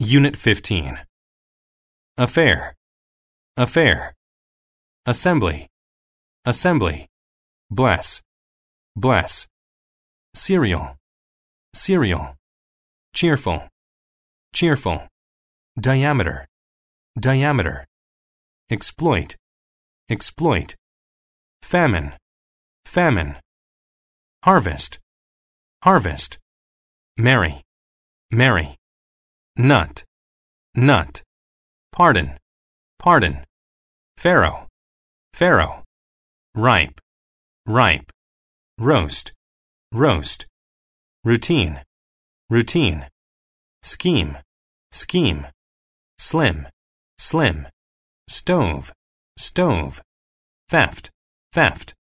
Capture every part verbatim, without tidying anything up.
Unit fifteen. Affair, affair. Assembly, assembly. Bless, bless. Cereal, cereal. Cheerful, cheerful. Diameter, diameter. Exploit, exploit. Famine, famine. Harvest, harvest. Marry, marry. Nut, nut. Pardon, pardon. Pharaoh, pharaoh. Ripe, ripe. Roast, roast. Routine, routine. Scheme, scheme. Slim, slim. Stove, stove. Theft, theft.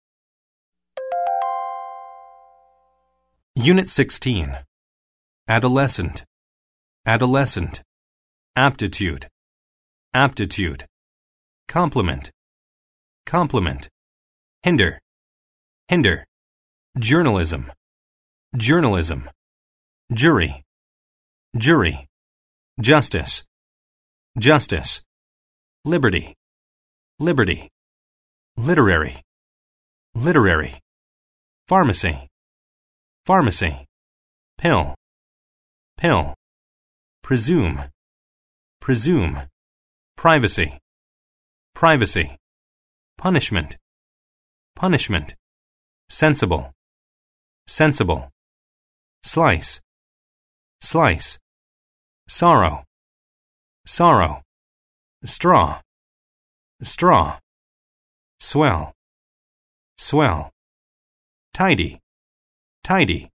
Unit sixteen. Adolescent, adolescent. Aptitude, aptitude. Complement, complement. Hinder, hinder. Journalism, journalism. Jury, jury. Justice, justice. Liberty, liberty. Literary, literary. Pharmacy, pharmacy. Pill, pill. Presume, presume. Privacy, privacy. Punishment, punishment. Sensible, sensible. Slice, slice. Sorrow, sorrow. Straw, straw. Swell, swell. Tidy, tidy.